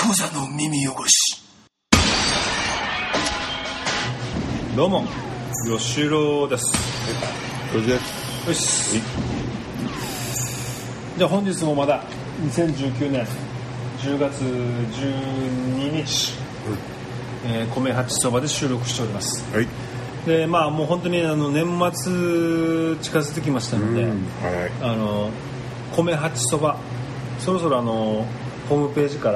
クザの耳汚し。 どうも吉郎です。 よしよし、じゃあ本日もまだ2019年10月12日、米八そばで収録しております。 はい。 でまあもう本当に年末近づいてきましたので、 はい。 米八そばそろそろホームページから、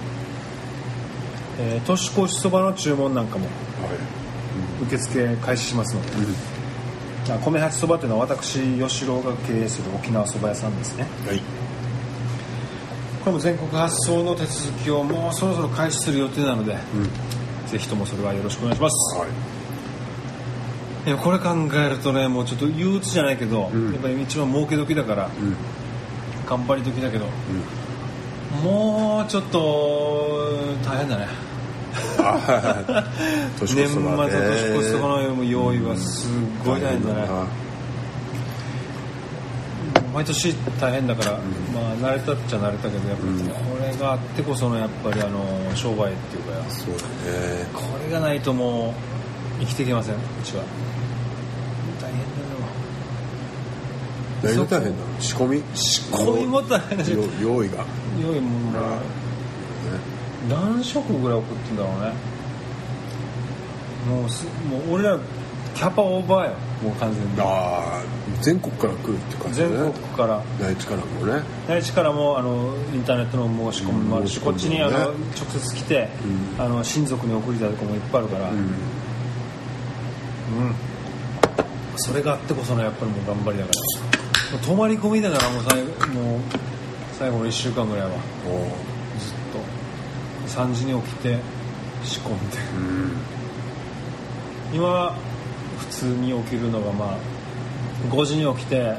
年越しそばの注文なんかも受付開始しますので、米八そばというのは私吉郎が経営する沖縄そば屋さんですね。 はい。 これも全国発送の手続きをもうそろそろ開始する予定なので、ぜひともそれはよろしくお願いします。 はい。 いやこれ考えるとね、もうちょっと憂鬱じゃないけど、やっぱり一番儲け時だから、頑張り時だけど、もうちょっと大変だね。 年年末の年越しそばの用意はすごい大変だね。毎年大変だから、まあ慣れたっちゃ慣れたけど、やっぱりこれがあってこそのやっぱり商売っていうか、 そうだね。 これがないともう生きていけません。うちは大変だよ。 何が大変なの？仕込みも大変だし、 用意が用意も何食ぐらい送ってんだろうね。もう俺らキャパオーバーよ、もう完全に。 全国から来るって感じね。 全国から内地からもね。 内地からもインターネットの申し込みもあるし、こっちに直接来て、親族に送りたいとこもいっぱいあるから、それがあってこそのやっぱりもう頑張りだから、泊まり込みだからもう最後の1週間ぐらいはずっと3時に起きて仕込んで、今は普通に起きるのが5時に起きて、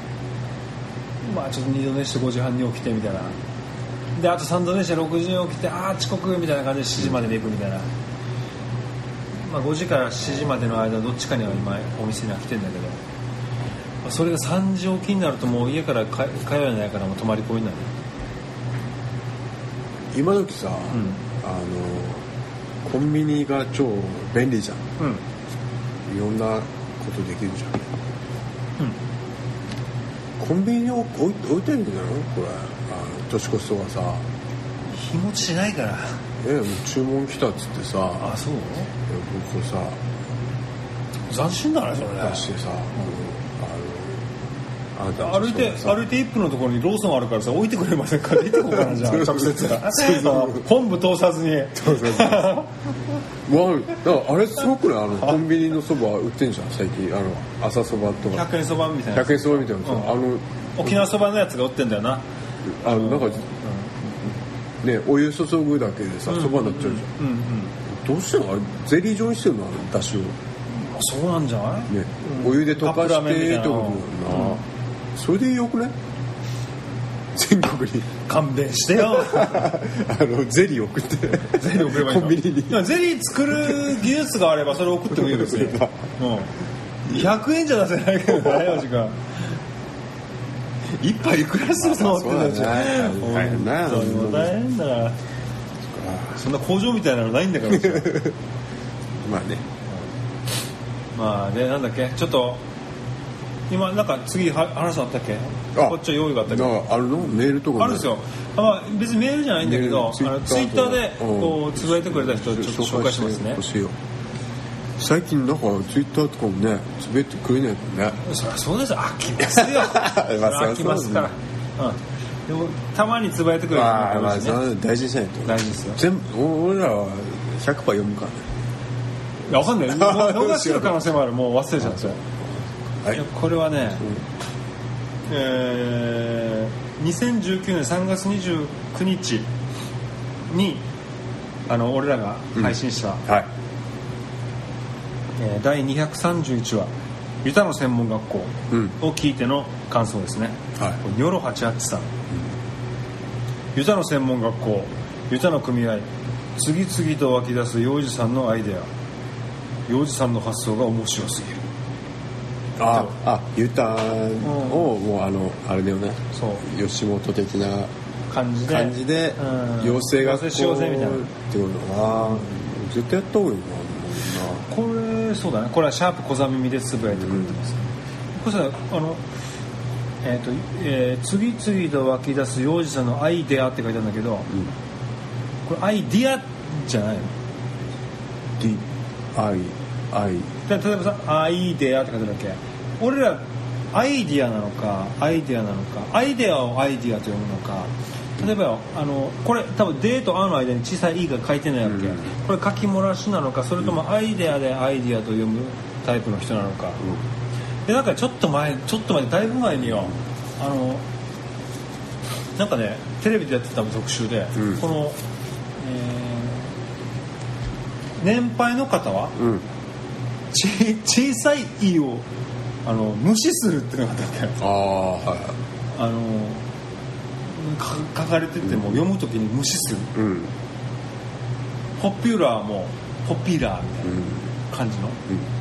ちょっと2度寝して5時半に起きてみたいなで、あと3度寝して6時に起きて遅刻みたいな感じで7時までに行くみたいな、5時から7時までの間どっちかには今お店には来てんだけど、それが3時起きになるともう家から帰れないからもう泊まり込みになる。 今時さ、コンビニが超便利じゃん。いろんなことできるじゃん。コンビニに置いてるんじゃないのこれ。年越しそばさ、 日持ちしないから。 もう注文来たっつってさ、 そう僕さ斬新だねそれね。 出してさ、 歩いて1分のところにローソンあるからさ、置いてくれませんかって言ってこうかな。じゃあ直接本部通さずにあれすごくない？コンビニのそば売ってんじゃん最近。朝そばとか 100円そばみたいな、 100円そばみたいなさ、 沖縄そばのやつが売ってんだよな。 なんかね、お湯注ぐだけでさ、そばになっちゃうじゃん。どうしてんのあれ、ゼリー状にしてるの？だしを。 そうなんじゃない？ ね、お湯で溶かしてってことだな。それでよくね？全国に勘弁してよ。 ゼリー送ってゼリー送ればいいの？ コンビニにゼリー作る技術があればそれ送ってもいいですよ。100円じゃ出せないけどね、マジか。一杯いくらすると思ってたじゃん。大変だから。そんな工場みたいなのないんだから。でなんだっけ、ちょっと今なんか次話あったっけ？こっちは用意があったけど。 あるの？メールとかあるんですよ。別にメールじゃないんだけど、ツイッターでこうつぶやいてくれた人をちょっと紹介しますね。 最近なんかツイッターとかもねつぶやいてくれないもんね。 そりゃそうですよ。飽きますよ。飽きますから。でもたまにつぶやいてくれる人もいるしね。 大事にしないと。 大事ですよ。 俺らは 100% 読むからね。 いや、わかんない。逃してる可能性もある。もう忘れちゃったよ。これはね、2019年3月29日に俺らが配信した、第231話ユタの専門学校を聞いての感想ですね。ニョロ88さん、ユタの専門学校、ユタの組合、次々と湧き出す幼児さんのアイデア、幼児さんの発想が面白すぎる。 ユタをもうあれだよね。そう。吉本的な感じで、 養成学校しようぜみたいなってことは絶対やった方がいいな。 これそうだね、これはシャープ小座耳でつぶやいてくれてます、これさ次々と湧き出す幼児さんのアイデアって書いてあるんだけど、これアイディアじゃないの？例えばさアイデアって書いてあるわけ。俺らアイディアなのかアイデアなのか、アイデアをアイディアと読むのか、例えばこれ多分デーとアの間に小さい E が書いてないわけ、これ書き漏らしなのか、それともアイデアでアイディアと読むタイプの人なのか、でなんかちょっと前だいぶ前によなんかねテレビでやってた特集で、この、年配の方は、小さい E を無視するっていうのがあったわけ。書かれてても読むときに無視する、ポピュラーもポピュラーみたいな感じの、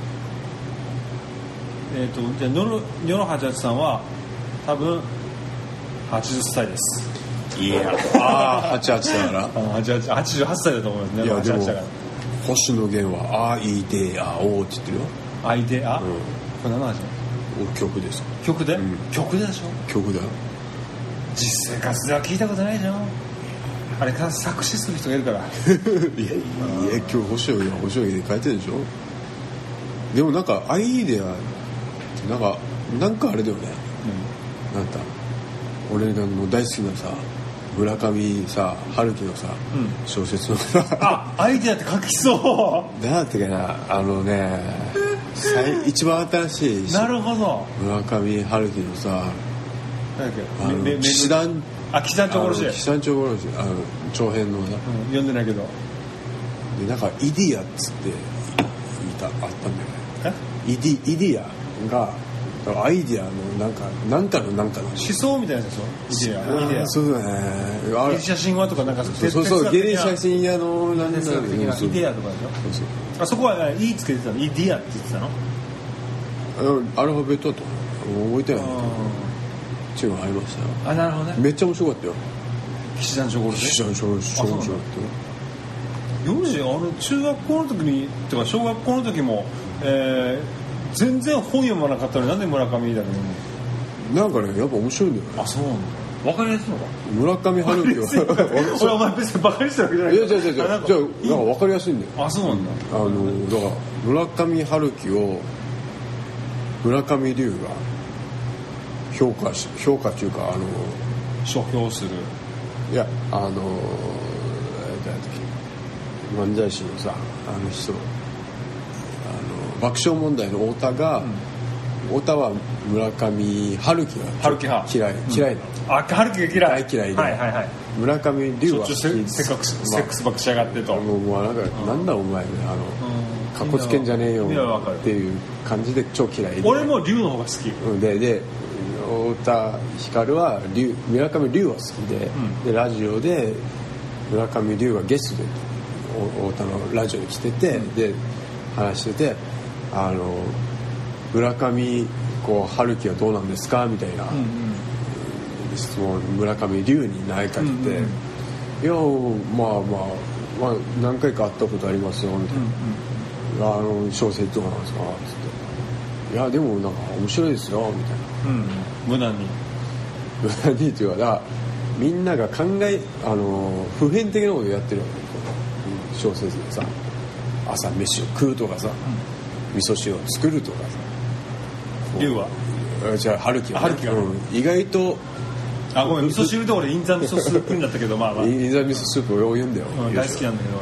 じゃあニョロハチャチさんは多分80歳です。 いや88だから 88歳だと思いますね。 いやでも星野源はアイデアをって言ってるよ。 アイデア、これ何の話？ 曲です。 曲で、曲でしょ。 曲だよ。 実生活では聞いたことないじゃん。あれから作詞する人がいるから。いや今日星野源で書いてるでしょ。でもなんかアイデアなんかあれだよね、なんか俺がもう大好きなさ村上さ春樹のさ、小説のさアイデアって書きそうだってかな一番新しいなるほど村上春樹のさ騎士団長殺し騎士団長殺し長編の読んでないけどでなんかイディアっつってあったんだよね。イディアがアイディアのなんかの思想みたいなやつでしょ。イディアそうだね。 ギリシャ神話とかなんかそうギリシャ神話のなんだろうイディアとかでしょ。そこは E つけてたの？イディアって言ってたの？ アルファベットだと覚えてないんだけど違うのありましたよ。 なるほどね。 めっちゃ面白かったよ。 騎士団長殺し。 騎士団長殺し面白かったよ。 中学校の時にとか小学校の時も、全然本読まなかったのになんで村上だけどなんかねやっぱ面白いんだよね。 そうなんだ。分かりやすいのか。 村上春樹は俺お前別にバカにしてるわけじゃない。 いやじゃあなんか分かりやすいんだよ。 そうなんだ。 だから村上春樹を村上龍が評価っていうか書評する。 いや漫才師のさ人爆笑問題の太田が、太田は村上春樹が嫌いなの。 春樹が嫌い。 大嫌いで、村上龍は好き。 セックスばっかしやがってと。 もうなんだお前かっこつけんじゃねえよっていう感じで超嫌いで。 俺も龍の方が好き。 で太田光は村上龍は好きで、でラジオで村上龍がゲストで太田のラジオに来てて、で話してて村上春樹はどうなんですかみたいな質問村上龍に投げかけて、いやまあ何回か会ったことありますよみたいな、小説とかなんですかって言って、いやでもなんか面白いですよみたいな、 無難にっていうかみんなが普遍的なことをやってるわけ。小説でさ朝飯を食うとかさ、味噌汁を作るとかさ。 龍はじゃあ春樹は、意外とごめん味噌汁で俺インザ味噌スープになったけどインザ味噌スープを言うんだよ、 大好きなんだけど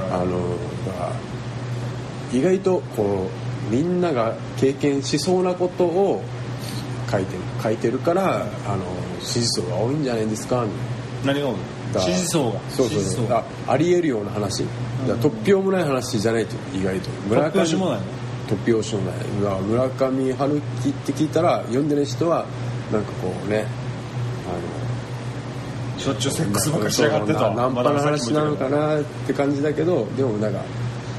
意外とみんなが経験しそうなことを書いてるから支持層が多いんじゃないですかみたいな。 何が多い？支持層が。 そうありえるような話、突拍もない話じゃないと意外と。 突拍子もない。 突拍子もない。村上春樹って聞いたら読んでない人はなんかしょっちゅうセックスばっかしやがってとナンパの話なのかなって感じだけど、でもなんか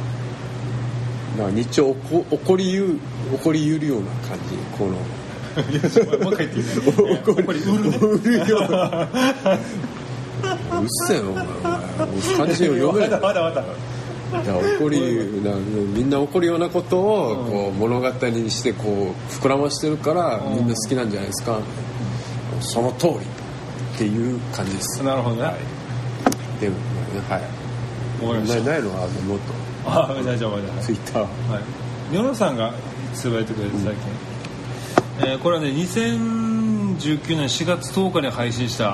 日常起こりうるような感じもう一回言っていい？起こりうるようなうっせえよお前漢字を読めないまだ怒りみんな怒るようなことをこう物語にしてこう膨らましてるからみんな好きなんじゃないですか、その通りっていう感じです。 なるほどね、はい、 でもね、はい、ないのはもっと大丈夫ツイッター、 ニョロさんがつぶやいてくれて最近、これはね2019年4月10日に配信した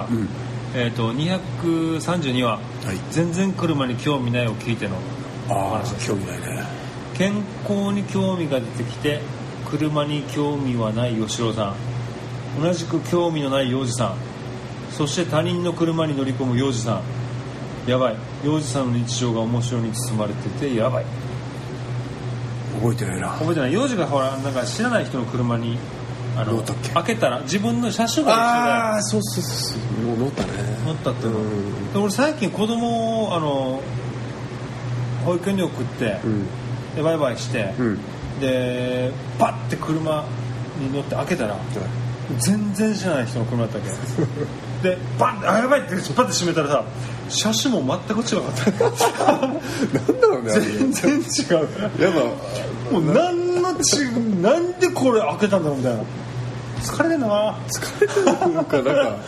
、232話、全然車に興味ないを聞いての話です。 興味ないね。 健康に興味が出てきて車に興味はない吉郎さん、同じく興味のない洋二さん、そして他人の車に乗り込む洋二さん、やばい、洋二さんの日常が面白に包まれててやばい。 覚えてないな。 覚えてない。洋二がほらなんか知らない人の車に開けたら自分の車種が一緒で、 ああそうもう乗ったね。 乗ったっていうの。で俺最近子供を保育園に送って、でバイバイして、でパッて車に乗って開けたら、全然知らない人の車だったわけでバンってやばいってパッて閉めたらさ、車種も全く違かったなんだろうね、 全然違う。 やっぱもうなんでこれ開けたんだろうみたいな。疲れてんな。 疲れてるのかなんか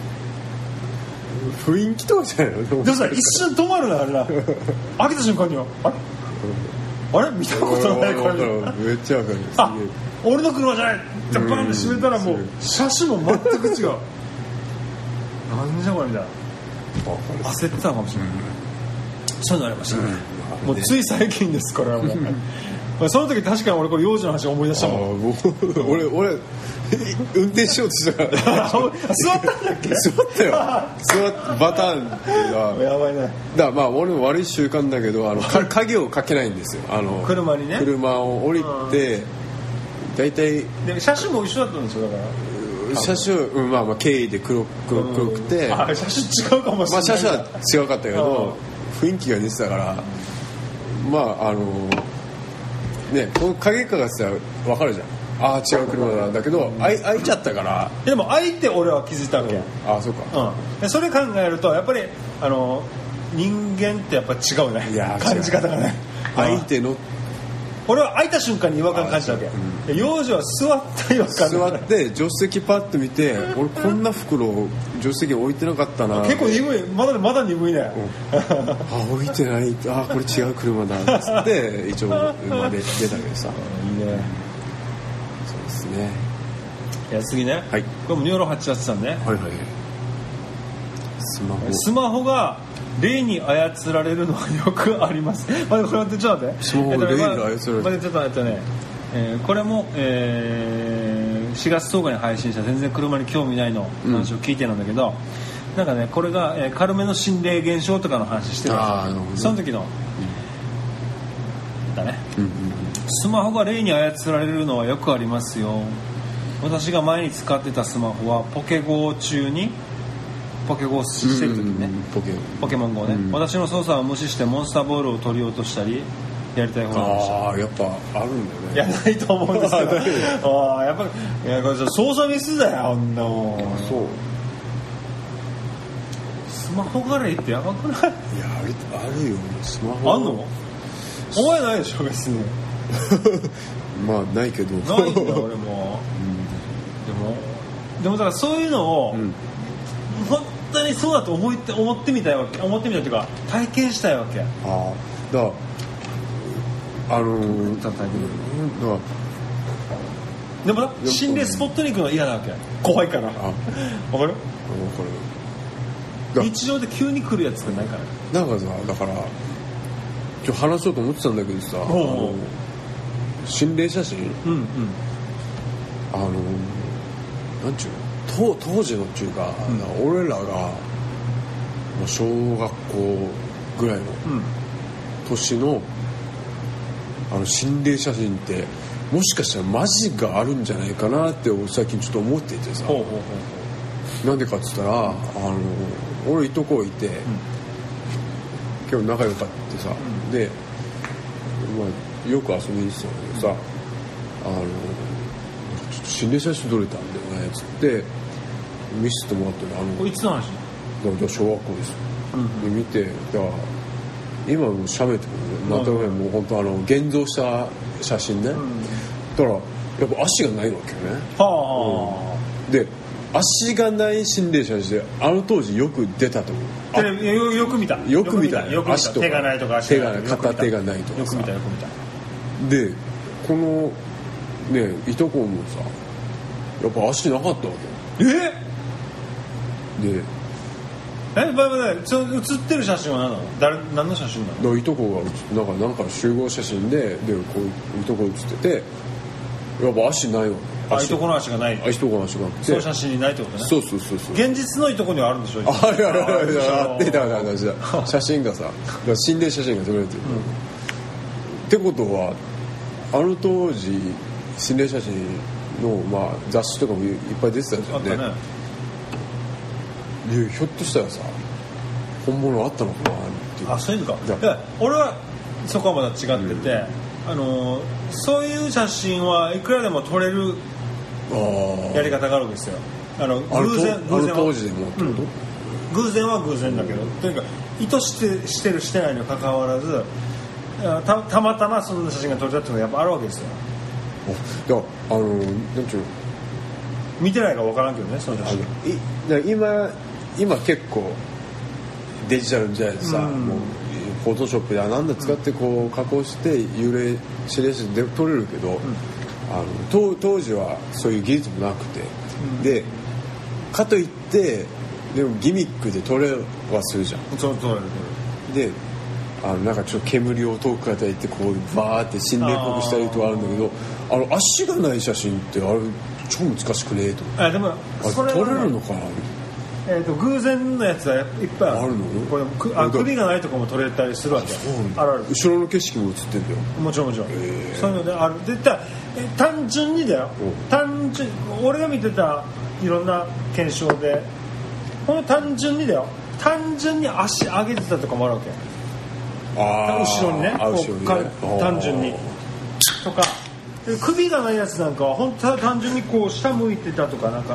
雰囲気とかじゃないの。 でもさ一瞬止まるなあれな。開けた瞬間にはあれ見たことないこれ。 めっちゃわかる。 あ、俺の車じゃないってバンって閉めたらもう車種も全く違う。なんじゃこれみたいな。焦ってたのかもしれない。そういうのありましたね。もうつい最近ですこれはもう。その時確かに俺これ幼児の話を思い出したもん。 俺運転しようとしたから座ったんだっけ。 座ったよ。バターンがやばいね。 だからまあ俺も悪い習慣だけど鍵をかけないんですよ。 車にね。車を降りてだいたいで車種も一緒だったんですよだから。 車種まあ軽で黒くて、 車種違うかもしれない。 まあ車種は違かったけど雰囲気が似てたからまあね、この影かがさ分かるじゃん。ああ違う車なんだけど開いちゃったから。 でも開いて俺は気づいたわけ。 ああそうか。 でそれ考えるとやっぱり人間ってやっぱ違うね。いや感じ方がね。 開いての俺は開いた瞬間に違和感感じたわけ。幼児は座った違和感。 座って助手席パッと見て俺こんな袋を助手席に置いてなかったな。 結構鈍い。まだ鈍いね。 置いてない。あこれ違う車だっつって一応馬で出たけどさ。 いいね。 そうですね。 いや次ね。はい。これもニョロ883さんね。 はいはい。 スマホが霊に操られるのはよくあります。これ待ってちょっと待って。 スマホが霊に操られる。 ちょっと待ってね。これも、4月10日に配信した全然車に興味ないの話を聞いてるんだけど、なんかねこれが、軽めの心霊現象とかの話してるんですよ。その時の、だね、スマホが霊に操られるのはよくありますよ。私が前に使ってたスマホはポケゴー中にポケゴーしてる時にね、ポケモン GO ね、私の操作を無視してモンスターボールを取り落としたりやりたい方がああやっぱあるんだよね。 いやないと思うんですけどやっぱりこれ操作ミスだよあんなもん。 そうスマホが霊ってやばくない？いやあるよスマホあんの？お前ないでしょ別にまあないけどないんだ俺も、でもだからそういうのを、本当にそうだと思ってみたいわけ。思ってみたいというか体験したいわけ。 だでも心霊スポットに行くのは嫌なわけ。怖いから。わかる？日常で急に来るやつがないから。 なんかさだから今日話そうと思ってたんだけどさ心霊写真なんちゅうの当時のっていうか、俺らが小学校ぐらいの年の心霊写真ってもしかしたらマジがあるんじゃないかなって最近ちょっと思っていてさ。なんでかっつったら俺いとこいて、結構仲良かってさ、で、まあ、よく遊びに行ってたんだけどさ、ちょっと心霊写真撮れたんだよねっつって見せてもらってこれいつの話？ 小学校ですよ、で見て、だから今も喋ってくるね、もう本当現像した写真ね、だからやっぱ足がないわけよね、で足がない心霊写真で当時よく出たと思う。 よく見た足とか手がないとか片手がないとかさ、 よく見たでこのねいとこもさやっぱ足なかったわけ。でその写ってる写真は何の写真なの？ いとこがなんか集合写真でこういとこ写ってて、やっぱ足ないわけ。 いとこの足がない。 いとこの足がなくて、 その写真にないってことね。 そう現実のいとこにはあるんでしょう。 あってた話だ。写真がさ、心霊写真が撮られてる、ってことは当時心霊写真の、雑誌とかもいっぱい出てたじゃんね。ひょっとしたらさ本物あったのかなっていう。 そういうのか。俺はそこはまだ違ってて、そういう写真はいくらでも撮れるやり方があるんですよ。偶然当時でもってこと？ 偶然は偶然だけど、というか意図してるしてないにかかわらずたまたまそんな写真が撮れたっていうのがやっぱあるわけですよ。 なんていうの、 見てないから分からんけどね、その写真。 今結構デジタルじゃないですか、もうフォトショップやなんだ使ってこう加工して幽霊心霊写真で撮れるけど、当時はそういう技術もなくて、でかといってでもギミックで撮れはするじゃん。 撮れるでなんかちょっと煙を遠くから行ってこうバーって心霊っぽくしたりとかあるんだけど、足がない写真って超難しくねえと。 でもそれ撮れるのかな。 偶然のやつはいっぱいあるの。これ首がないとこも撮れたりするわけ。ある。 後ろの景色も映ってんだよ。 もちろんそういうのである。絶対単純にだよ。俺が見てたいろんな検証で単純にだよ、単純に足上げてたとかもあるわけ。後ろにね、単純にとか、首がないやつなんかは本当単純にこう下向いてたとか、なんか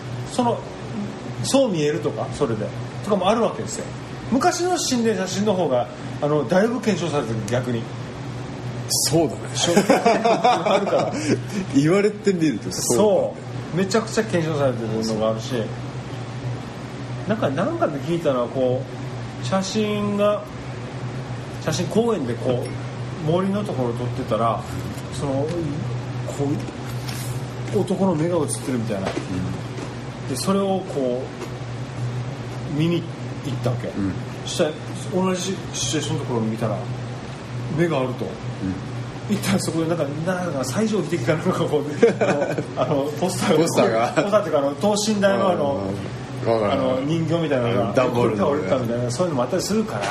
そう見えるとか、それでとかもあるわけですよ。昔の心霊写真の方がだいぶ検証されてる。逆にそうだねあるから言われてみるとそうめちゃくちゃ検証されてるのがあるし、なんかで聞いたのはこう写真公園でこう森のところを撮ってたら、こう男の目が映ってるみたいな、でそれをこう見に行ったわけ、そしたら同じシチュエーションのところを見たら目があると、一旦そこでなんか最上秀樹かなんかこうポスターがっていうか等身大の人形みたいなのがダンボール倒れたみたいな、そういうのもあったりするから。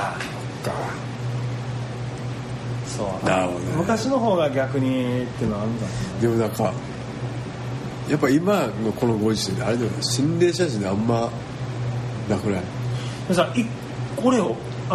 そうなるほど、ね、昔の方が逆にっていうのはあるんだね。 でもなんかやっぱ今のこのご時世であれだよね、心霊写真であんまなくない？ でさ、これを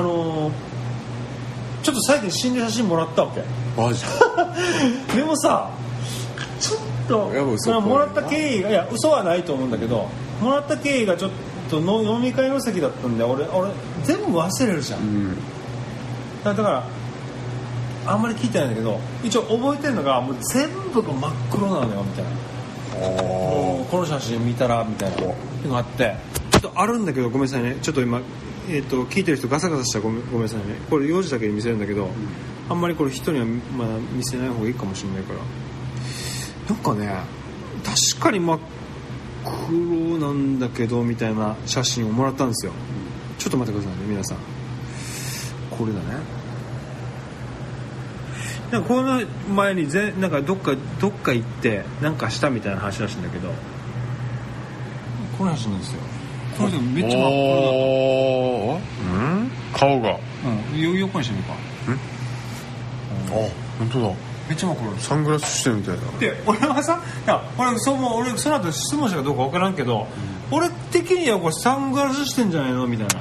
ちょっと最近心霊写真もらったわけ。 マジでもさ、ちょっともらった経緯が、いや嘘はないと思うんだけど、もらった経緯がちょっと飲み会の席だったんで、俺全部忘れるじゃん、だからあんまり聞いてないんだけど、一応覚えてるのがもう全部が真っ黒なのよみたいな。もうこの写真見たらみたいなのがあって、ちょっとあるんだけどごめんなさいね、ちょっと今聞いてる人ガサガサしたらごめんなさいね。これ用事だけに見せるんだけど、あんまりこれ人にはまだ見せない方がいいかもしれないから、なんかね、確かに真っ黒なんだけどみたいな写真をもらったんですよ。ちょっと待ってくださいね皆さん、これだね。なんかこの前になんかどっか行ってなんかしたみたいな話らしいんだけど、この写真なんですよ。これでもめっちゃ真っ黒だった。 顔が横にしてみるか。 本当だ、 めっちゃ真っ黒。 サングラスしてるみたいな。 で俺はさ、俺その後質問したかどうか分からんけど、俺的にはこれサングラスしてんじゃないのみたい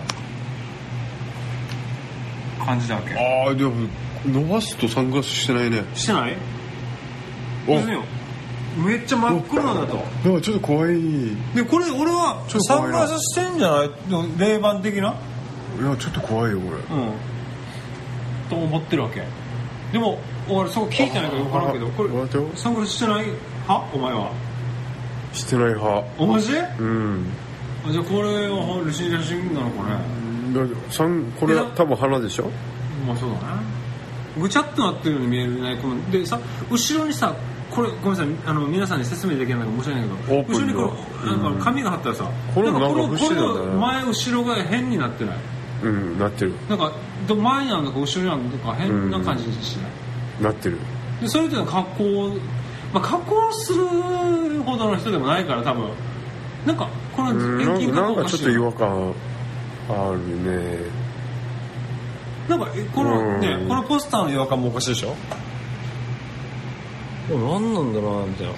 な感じだわけ。 でも伸ばすとサングラスしてないね。 してない？ こめっちゃ真っ黒なんだと。 なんかちょっと怖い。 でこれ俺はサングラスしてんじゃない霊番的な。 いやちょっと怖いよこれ。 と思ってるわけ。でも俺そこ聞いてないから分からんけど、これサングラスしてない派？お前はしてない派。 おマジ？ うん。 じゃあこれはルシー写真なのかね。 これは多分花でしょ。 まあそうだね。ぐちゃっとなってるように見えるね。このでさ、後ろにさ、これごめんなさい、皆さんに説明できないから申し訳ないけど、後ろにこのなんか紙が貼ったらさ、 これなんかこの前後ろが変になってない。 なってる。 なんか前にあるのか後ろにあるのか変な感じしない。 なってる。 でそれって格好するほどの人でもないから多分なんかこの遠近感なんかちょっと違和感あるね。 なんかこのポスターの違和感もおかしいでしょ。何なんだろうなみたいな。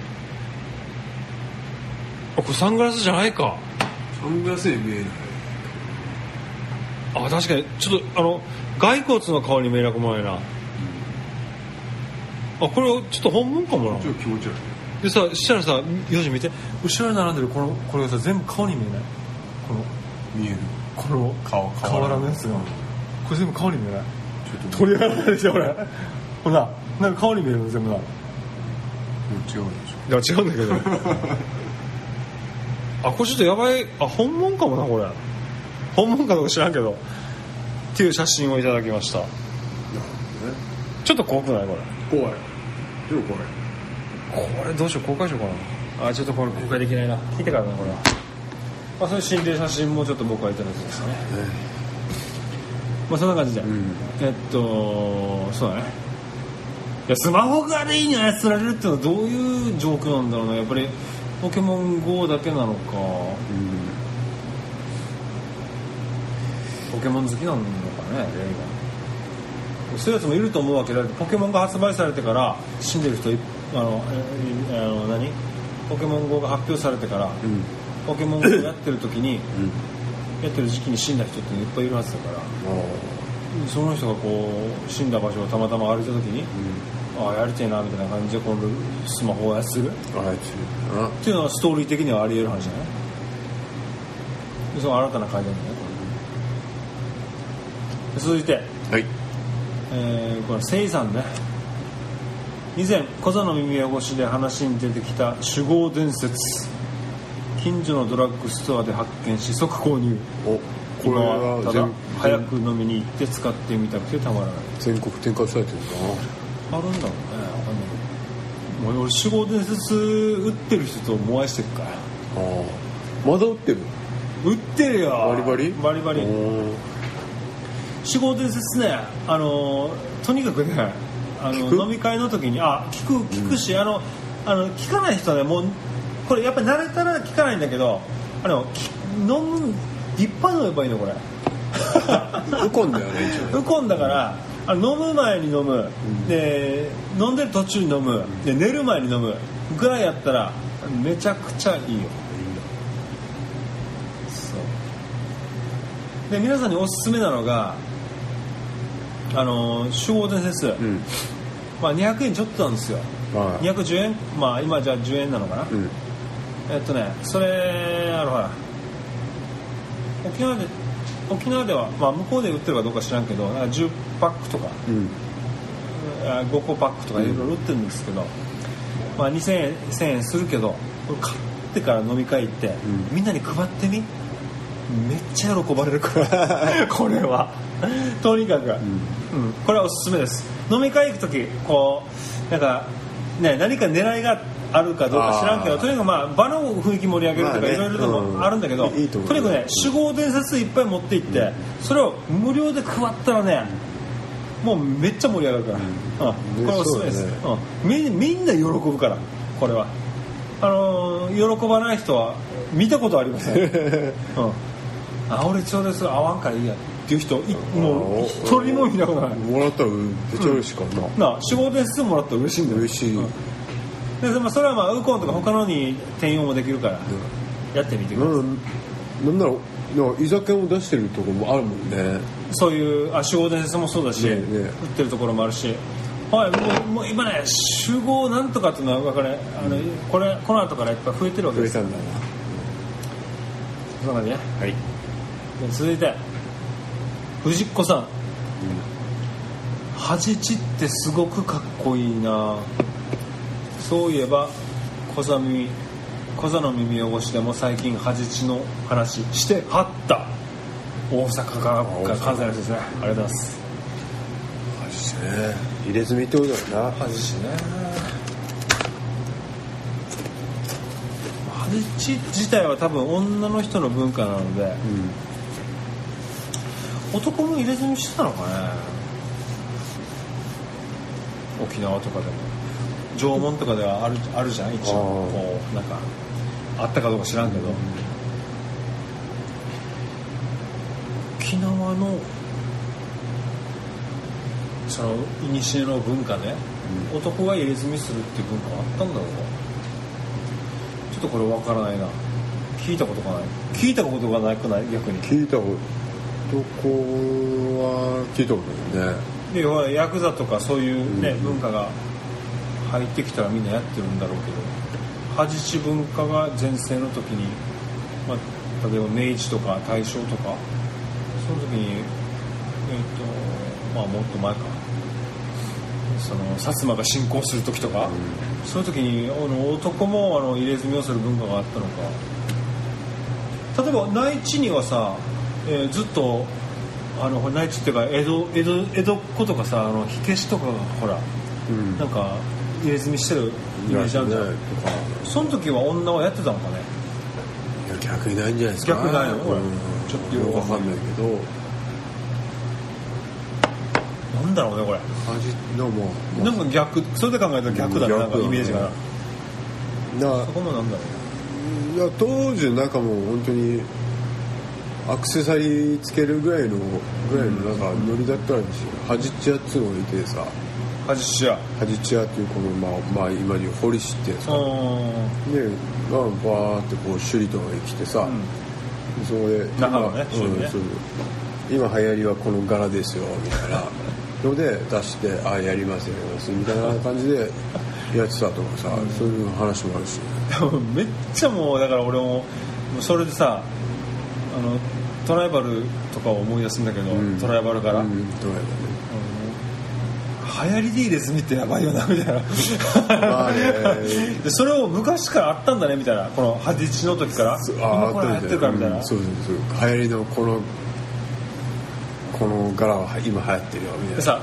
これサングラスじゃないか。 サングラスに見えない。 確かにちょっと骸骨の顔に見えなくもないな。これちょっと本物かもな。 ちょっと気持ち悪い。 でさ、したらさ、よし見て、後ろに並んでるこれがさ全部顔に見えない。 見える。 この瓦のやつが、これ全部顔に見えない。 ちょっと鳥肌でしょ俺。ほら、なんか顔に見えるの全部な。 違うんでしょ。いや違うんだけど。これちょっとやばい。本物かもなこれ。本物かどうか知らんけど。っていう写真をいただきました。ちょっと怖くないこれ。 怖い。ちょっと怖い。 これどうしよう公開しようかな。ちょっとこれ公開できないな。聞いてからなこれは。そういう心霊写真もちょっと僕はいただきましたね。そんな感じで、そうだね。いやスマホがでいいに操られるっていうのはどういう状況なんだろうな。やっぱりポケモン GO だけなのか、ポケモン好きなのかね。そういうやつもいると思うわけだ。ポケモンが発売されてから死んでる人ポケモン GO が発表されてから、ポケモン GO やってる時に、やってる時期に死んだ人っていっぱいいるはずだから、その人がこう死んだ場所をたまたま歩いた時に、やりたいなみたいな感じでこのスマホを操るっていうのはストーリー的にはあり得る話じゃない。その新たな感じなんだね。続いて、これセイさんね。以前小座の耳汚しで話に出てきた酒豪伝説、近所のドラッグストアで発見し即購入。これはただ早く飲みに行って使ってみたくてたまらない。 全国展開されてるかな。あるんだろうね。もう俺酒豪伝説売ってる人ともう愛してるから。 まだ売ってる？ 売ってるよ。バリバリ。酒豪伝説ね、とにかくね、飲み会の時に聞くし、聞かない人はね、もうこれやっぱり慣れたら聞かないんだけど、いっぱい飲めばいいのこれ。 ウコンだよね。 ウコンだから飲む前に飲む、で飲んでる途中に飲む、で寝る前に飲むぐらいやったらめちゃくちゃいいよ。そうで皆さんにおすすめなのが酒豪伝説、200円ちょっとなんですよ。210円、今じゃあ10円なのかな。それほら沖縄では、向こうで売ってるかどうか知らんけど10パックとか、5個パックとかいろいろ売ってるんですけど、2000円1000円するけど、これ買ってから飲み会行って、みんなに配ってみ、めっちゃ喜ばれるからこれはとにかく、これはおすすめです。飲み会行く時こうなんか、ね、何か狙いがあるかどうか知らんけど、とにかく場の雰囲気盛り上げるとかいろいろでもあるんだけど、とにかくね酒豪伝説いっぱい持って行って、それを無料で配ったらねもうめっちゃ盛り上がるから、これおすすめです。みんな喜ぶからこれは。喜ばない人は見たことありません。俺ちょうど合わんからいいやっていう人もう一人もいなくない。 もらったらめっちゃ嬉しいからな。 酒豪伝説もらったら嬉しいんだよ。 嬉しい。 でそれはウコンとか他のに転用もできるからやってみてください。 なんだろう、居酒屋を出してるところもあるもんね。 そういう酒豪伝説もそうだし、売ってるところもあるし、 はい、もう今ね集合なんとかっていうのは分かる、この後からいっぱい増えてるわけです。 増えたんだな。 そうなんでね。 はい。 続いて藤子さん、はじちってすごくかっこいいな。そういえば小座の耳汚しでも最近はじちの話してはった。大阪から関西の人ですね。ありがとうございます。 はじちね、入れ墨ってことだな。 はじちね。はじち自体は多分女の人の文化なので、男も入れ墨してたのかね。沖縄とかでも縄文とかではあるじゃん、一応こうなんかあったかどうか知らんけど、沖縄のその古の文化で、男が入れ墨するっていう文化があったんだろうか。ちょっとこれ分からないな。聞いたことがないくない？逆に聞いたことは聞いたことないね。 でほらヤクザとかそういうね、文化が入ってきたらみんなやってるんだろうけど、はじち文化が全盛の時に、例えば明治とか大正とかその時にもっと前か、その薩摩が侵攻する時とか、そういう時に男も入れ墨をする文化があったのか。例えば内地にはさ、ずっと内地っていうか江戸っ子とかさ、火消しとかがほら、なんか入れ墨してるイメージあるじゃん。その時は女はやってたのかね。 いや逆にないんじゃないですか。 逆ないの、ちょっとよくわかんないけど。 なんだろうねこれ。なんか逆、それで考えたら逆だね、なんかイメージが。そこもなんだろう。 いや当時なんかもう本当にアクセサリーつけるぐらいのなんかノリだったらしい。はじち屋っていうのがいてさ。 はじち屋っていうこの今でいう堀市ってやつか。でバーってこう首里とかに来てさ、そこで今流行りはこの柄ですよみたいなので出してやりますみたいな感じでやってたとかさ、そういう話もあるし。 めっちゃもうだから俺もそれでさ、トライバルとかを思い出すんだけど、トライバルから、トライバルね。流行りでいいですみってやばいよなみたいな。でそれを昔からあったんだねみたいな、このはじちの時から今これ流行ってるからみたいな。 そう流行りのこの柄は今流行ってるよみたいな。 でさ、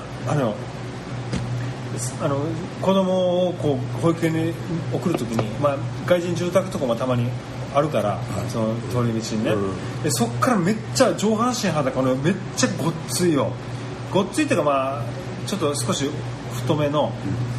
子供をこう保育園に送る時に、外人住宅とかもたまにあるから、その通り道にね、でそっからめっちゃ上半身裸のめっちゃごっついよ。ごっついっていうかちょっと少し太めの、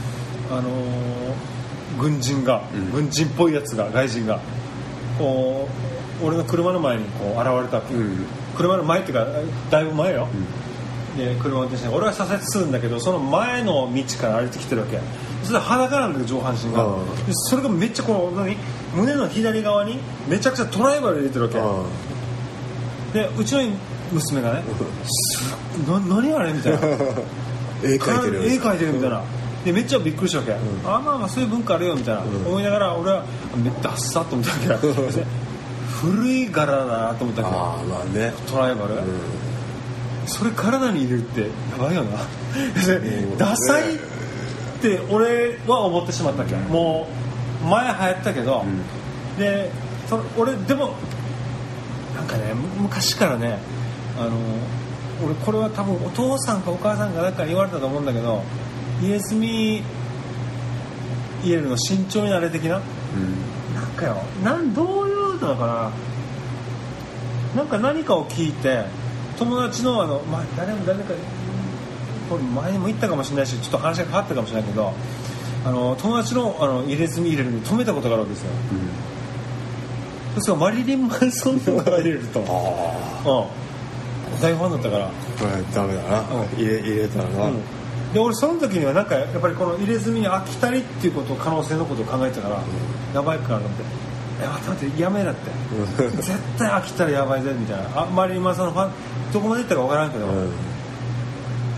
軍人っぽいやつが、外人がこう俺の車の前にこう現れたわけ、車の前っていうかだいぶ前よ、で車運転して俺は左折するんだけど、その前の道から歩いてきてるわけ。それで裸なんだけど上半身が、でそれがめっちゃこう胸の左側にめちゃくちゃトライバル入れてるわけで、うちの娘がね何あれみたいな絵描いてるみたいな。でめっちゃびっくりしたわけ。そういう文化あるよみたいな、思いながら俺はめっちゃダッサッと思ったわけ古い柄だなと思ったわけ、トライバル、それ体に入れるってやばいよなダサいって俺は思ってしまったわけ、もう前流行ったけど、で俺でもなんかね昔からね、俺これは多分お父さんかお母さんか誰かに言われたと思うんだけど、入れ墨入れるの慎重になれ的な、なんかよ、どういうのかな、なんか何かを聞いて友達の誰かこれ前にも言ったかもしれないし、ちょっと話が変わったかもしれないけど、友達の入れ墨入れるのに止めたことがあるわけですよ。それがマリリン・マンソンとか入れると大ファンだったからこれダメだな、入れたらな、 で俺その時にはなんかやっぱりこの入れ墨に飽きたりっていうこと可能性のことを考えてたから、やばいかなと思って、待ってやめなって絶対飽きたらやばいぜみたいな、マリリン・マンソンのファンどこまで行ったか分からんけど、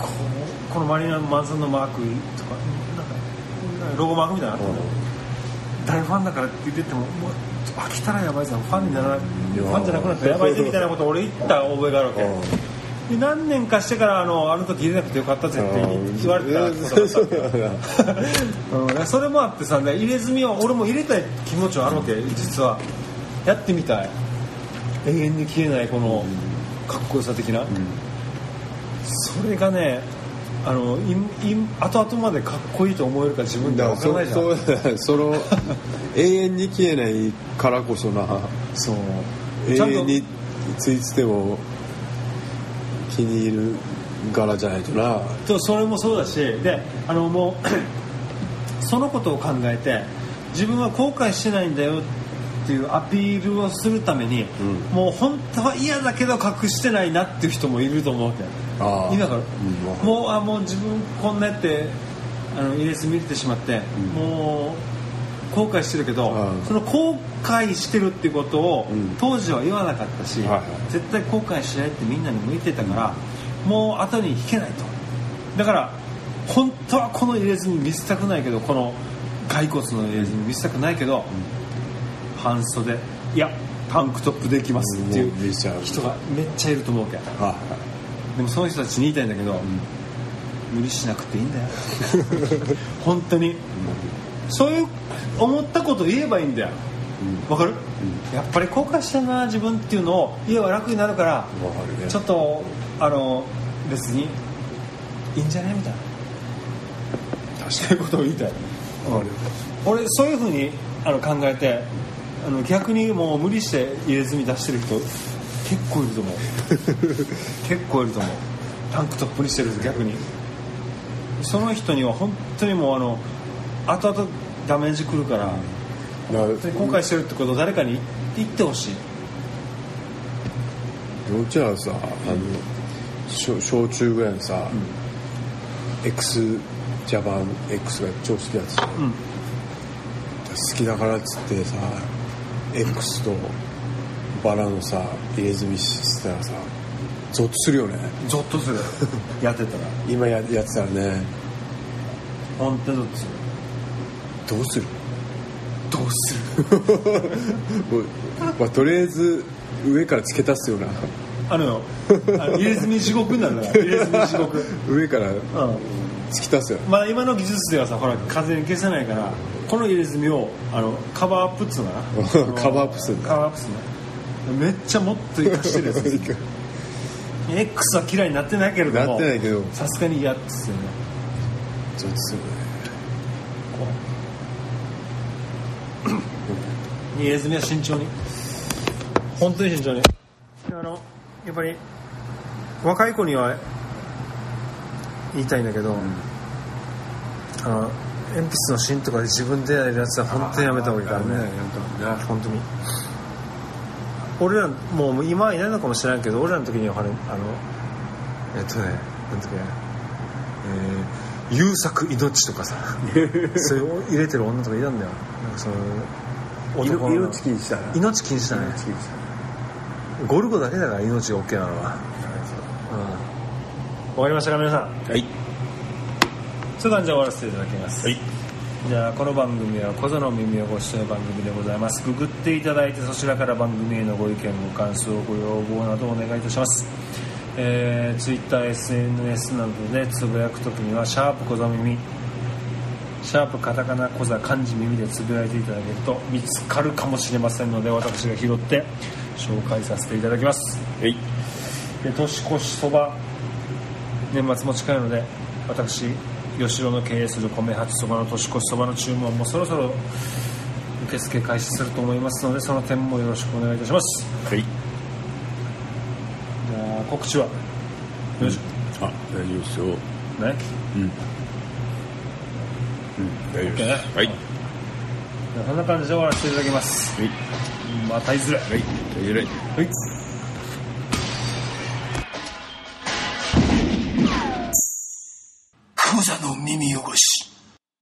このマリーナマンソンのマークとかなんかロゴマークみたいなのあったの、大ファンだからって言っててももう飽きたらやばいぞ、ファンにならない、ファンじゃなくなったらやばいぜみたいなことを俺言った覚えがあるわけで、何年かしてからあの時入れなくてよかった絶対に言われてたことだった、それもあってさ、入れ墨は俺も入れたい気持ちはあるわけ、実はやってみたい、永遠に消えないこのかっこよさ的な、それがね後々までかっこいいと思えるか自分では分からないじゃん。 その永遠に消えないからこそな、 そう永遠についても気に入る柄じゃないとな。 とそれもそうだし、でもうそのことを考えて自分は後悔してないんだよっていうアピールをするために、もう本当は嫌だけど隠してないなっていう人もいると思うわけ。今から、もう自分こんなやって入れ墨入れてしまって、もう後悔してるけど、その後悔してるっていうことを当時は言わなかったし、絶対後悔しないってみんなにも言ってたから、もう後に引けないと。だから本当はこの入れ墨見せたくないけど、この骸骨の入れ墨見せたくないけど、半袖いやタンクトップできますっていう人がめっちゃいると思うわけ。でもその人たちに言いたいんだけど、無理しなくていいんだよ本当に、そういう思ったこと言えばいいんだよ。わかる？やっぱり後悔したな自分っていうのを言えば楽になるから、ちょっと別にいいんじゃないみたいな、そういうことを言いたい。俺そういうふうに考えて、逆にもう無理して入れ墨出してる人結構いると思う結構いると思う。タンクトップにしてる人、逆にその人には本当にもう後々ダメージくるから、本当に後悔してるってことを誰かに言ってほしい。 うちはさ、小中ぐらいのさ、X ジャパン X が超好きだったし、好きだからっつってさ X とバラのさ入れ墨してたらさ、ゾッとするよね。 ゾッとするやってたら今やってたらね、 本当にゾッとする。 どうするまあ、 とりあえず上から付け足すような入れ墨地獄になるから入れ墨地獄上から突き足すよ、 まあ、今の技術ではさ、ほら風に消せないから、この入れ墨をカバーアップっつうのかなカバーアップするめっちゃもっと生かしてるやつX は嫌いになってないけれども、さすがに嫌っつってね、 ちょっとするね。 入れ墨は慎重に、本当に慎重に。やっぱり若い子には言いたいんだけど、鉛筆の芯とかで自分でやるやつは本当にやめた方がいいからね。本当に。俺らもう今はいないのかもしれないけど、俺らの時にはなんだっけ、優作命とかさそれを入れてる女とかいたんだよ。なんかその男の命禁止だな。 命禁止だね。ゴルゴだけだから命が OK なのは。わかりましたか皆さん。 はい。 それではじゃあ終わらせていただきます。はい。じゃあこの番組は小座の耳をご視聴の番組でございます。ググっていただいて、そちらから番組へのご意見ご感想ご要望などお願いいたします。Twitter、SNS などでつぶやくときにはシャープ小座耳、シャープカタカナ小座漢字耳でつぶやいていただけると見つかるかもしれませんので、私が拾って紹介させていただきます。はい。で、年越しそば年末も近いので、私吉野の経営する米八そばの年越しそばの注文もそろそろ受付開始すると思いますので、その点もよろしくお願いいたします。はい。じゃあ告知はよろしく。 大丈夫ですよね。大丈夫です、はい。 そんな感じで終わらせていただきます。はい。またいずれ。はい。いずれ。はい。 クザの耳汚し。